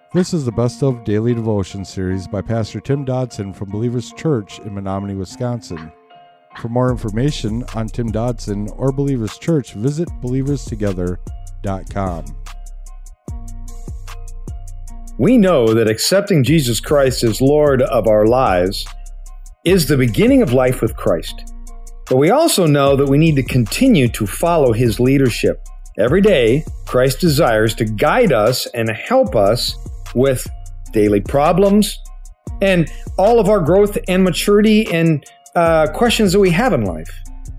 This is the Best of Daily Devotion series by Pastor Tim Dodson from Believers Church in Menominee, Wisconsin. For more information on Tim Dodson or Believers Church, visit believerstogether.com. We know that accepting Jesus Christ as Lord of our lives is the beginning of life with Christ. But we also know that we need to continue to follow His leadership. Every day, Christ desires to guide us and help us with daily problems and all of our growth and maturity and questions that we have in life.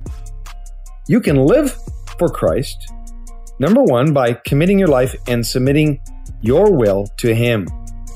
You can live for Christ, number one, by committing your life and submitting your will to Him.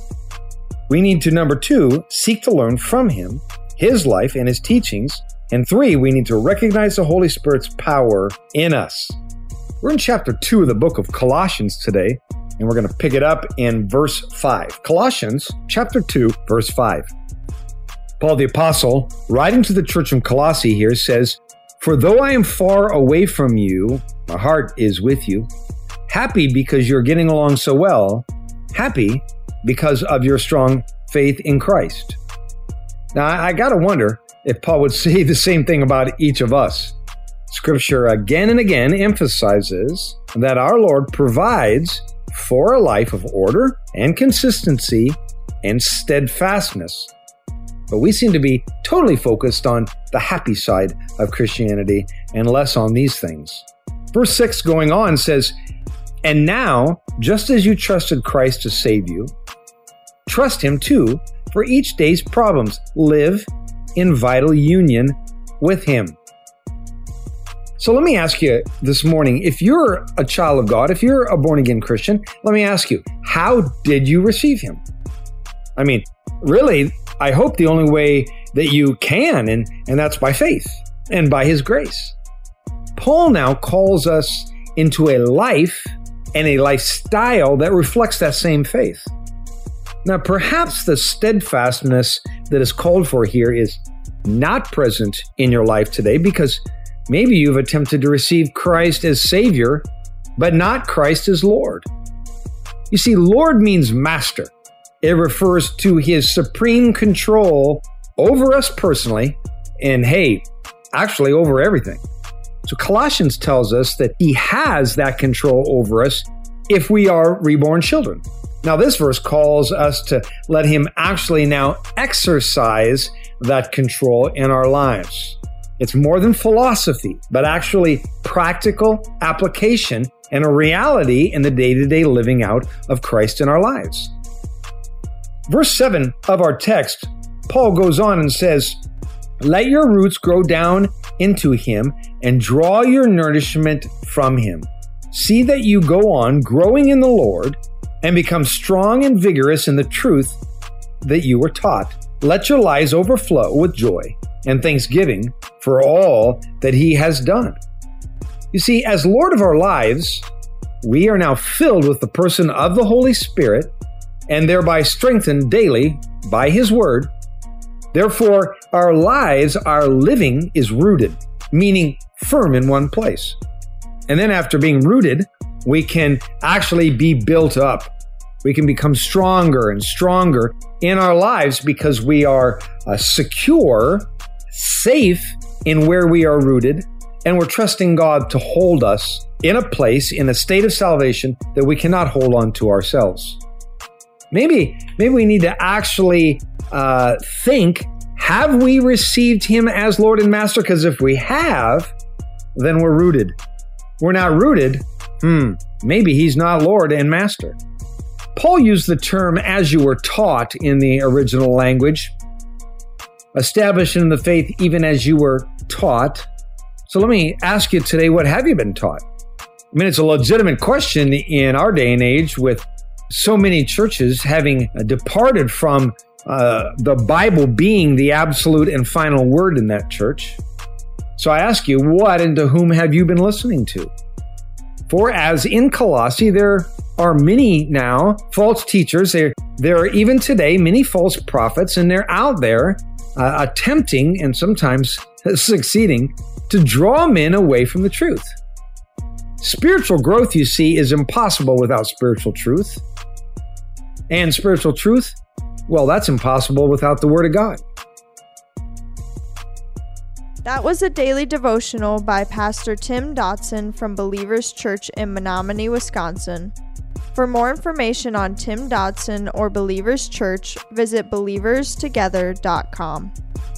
We need to, number two, seek to learn from Him, His life and His teachings. And three, we need to recognize the Holy Spirit's power in us. We're in chapter 2 of the book of Colossians today, and we're going to pick it up in verse 5. Colossians chapter 2, verse 5. Paul the Apostle, writing to the church in Colossae here, says, "For though I am far away from you, my heart is with you, happy because you're getting along so well, happy because of your strong faith in Christ." Now, I got to wonder if Paul would say the same thing about each of us. Scripture again and again emphasizes that our Lord provides for a life of order and consistency and steadfastness. But we seem to be totally focused on the happy side of Christianity and less on these things. Verse 6 going on says, "And now, just as you trusted Christ to save you, trust Him too for each day's problems. Live in vital union with Him." So let me ask you this morning, if you're a child of God, if you're a born-again Christian, let me ask you, how did you receive Him? I mean, really, I hope the only way that you can, and that's by faith and by His grace. Paul now calls us into a life and a lifestyle that reflects that same faith. Now, perhaps the steadfastness that is called for here is not present in your life today because maybe you've attempted to receive Christ as Savior, but not Christ as Lord. You see, Lord means master. It refers to His supreme control over us personally, and hey, actually over everything. So Colossians tells us that He has that control over us if we are reborn children. Now, this verse calls us to let Him actually now exercise that control in our lives. It's more than philosophy, but actually practical application and a reality in the day-to-day living out of Christ in our lives. Verse 7 of our text, Paul goes on and says, "Let your roots grow down into Him and draw your nourishment from Him. See that you go on growing in the Lord and become strong and vigorous in the truth that you were taught. Let your lives overflow with joy and thanksgiving for all that He has done." You see, as Lord of our lives, we are now filled with the person of the Holy Spirit and thereby strengthened daily by His Word. Therefore, our lives, our living is rooted, meaning firm in one place. And then after being rooted, we can actually be built up. We can become stronger and stronger in our lives because we are secure, safe in where we are rooted, and we're trusting God to hold us in a place, in a state of salvation that we cannot hold on to ourselves. Maybe we need to actually think, have we received Him as Lord and Master? Because if we have, then we're rooted. We're not rooted, maybe He's not Lord and Master. Paul used the term "as you were taught" in the original language. Established in the faith even as you were taught. So let me ask you today, what have you been taught? I mean, it's a legitimate question in our day and age with so many churches having departed from the Bible being the absolute and final word in that church. So I ask you, what and to whom have you been listening to? For as in Colossae, there are many now false teachers. There are even today many false prophets, and they're out there attempting and sometimes succeeding to draw men away from the truth. Spiritual growth, you see, is impossible without spiritual truth. And spiritual truth? Well, that's impossible without the Word of God. That was a daily devotional by Pastor Tim Dotson from Believers Church in Menominee, Wisconsin. For more information on Tim Dotson or Believers Church, visit believerstogether.com.